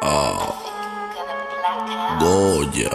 Goya.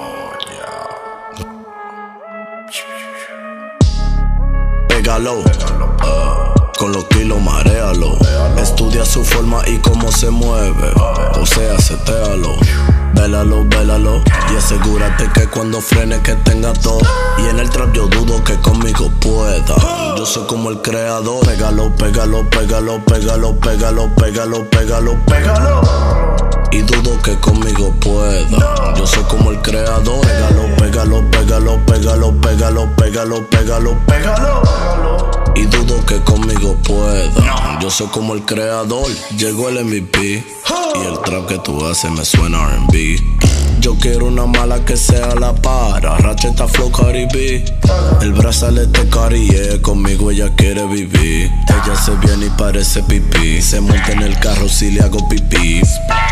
Pégalo, con los kilos maréalo. Estudia su forma y cómo se mueve, o sea, setéalo. Vélalo, vélalo y asegúrate que cuando frene que tenga todo. Y en el trap yo dudo que conmigo pueda. Yo soy como el creador. Pégalo, pégalo, pégalo, pégalo, pégalo, pégalo, pégalo, pégalo. Y dudo que conmigo pueda. Yo soy como el creador. Pégalo, pégalo, pégalo, pégalo, pégalo, pégalo, pégalo, pégalo. Y dudo que conmigo pueda. Yo soy como el creador. Llegó el MVP y el trap que tú haces me suena R&B. Yo quiero una mala que sea la para. Racheta Flow Cardi B. El brazalete Cartier, conmigo ella quiere vivir. Ella se viene y parece pipí. Se monta en el carro si le hago pipí.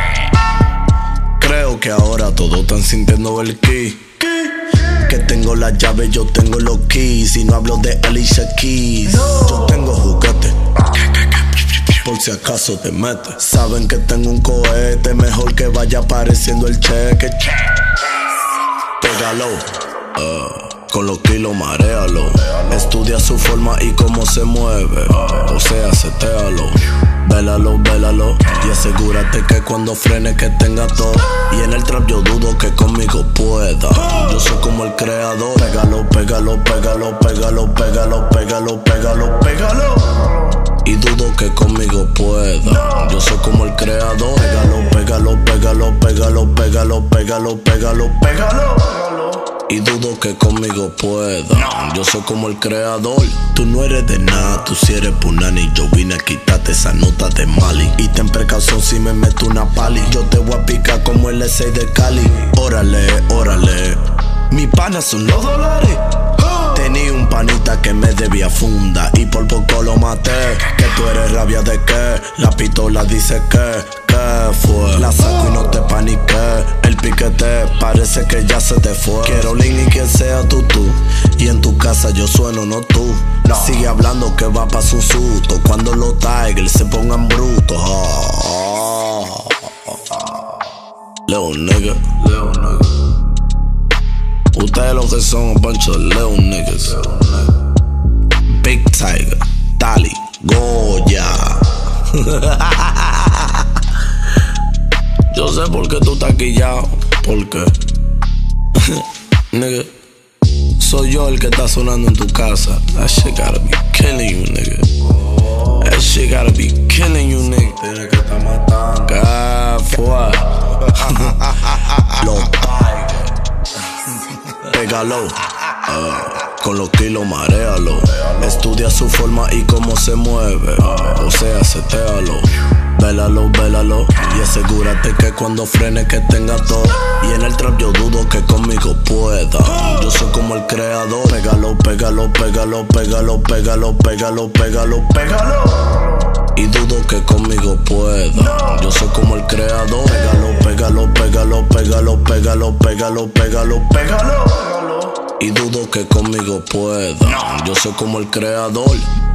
Creo que ahora todos están sintiendo el ki. Que tengo la llave, yo tengo los keys. Y no hablo de Alicia Keys. Yo tengo juguete, por si acaso te metes. Saben que tengo un cohete, mejor que vaya apareciendo el cheque. Pégalo, con los kilos maréalo. Estudia su forma y cómo se mueve, o sea, setéalo. Vélalo, vélalo y asegúrate que cuando frene que tenga todo. Y en el trap yo dudo que conmigo pueda. Yo soy como el creador. Pégalo, pégalo, pégalo, pégalo, pégalo, pégalo, pégalo, pégalo. Y dudo que conmigo pueda. Yo soy como el creador. Pégalo, pégalo, pégalo, pégalo, pégalo, pégalo, pégalo, pégalo. Y dudo que conmigo pueda. Yo soy como el creador. Tú no eres de nada, tú si eres punani. Yo vine a quitarte esa nota de Mali. Y ten precaución si me meto una pali. Yo te voy a picar como el S6 de Cali. Órale, órale. Mis panas son los dólares. Tenía un panita que me debía funda y por poco lo maté. Que tú eres rabia de qué. La pistola dice que fue. La saco y no te paniqué. El piquete parece que ya se te fue. Quiero link y que sea tú. Y en tu casa yo sueno, no tú. Sigue hablando que va pa' su susto. Cuando los Tigers se pongan brutos. Leo nigga. Ustedes lo que son un bunch of little niggas. Big Tiger, Dali, Goya. Yo sé por qué tú estás quillado. ¿Por qué? Nigga, soy yo el que está sonando en tu casa. That shit gotta be killing you, nigga. That shit gotta be killing you, nigga. Tiene que estar matando. ¿Qué fue? Los Tigers. Pégalo, con los kilos maréalo. Estudia su forma y cómo se mueve, o sea, setéalo. Vélalo, vélalo y asegúrate que cuando frene que tenga todo. Y en el trap yo dudo que conmigo pueda. Yo soy como el creador. Pégalo, pégalo, pégalo, pégalo, pégalo, pégalo, pégalo, pégalo. Y dudo que conmigo pueda. Yo soy como el creador. Pégalo, pégalo, pégalo, pégalo, pégalo, pégalo, pégalo, pégalo. Y dudo que conmigo pueda. Yo soy como el creador.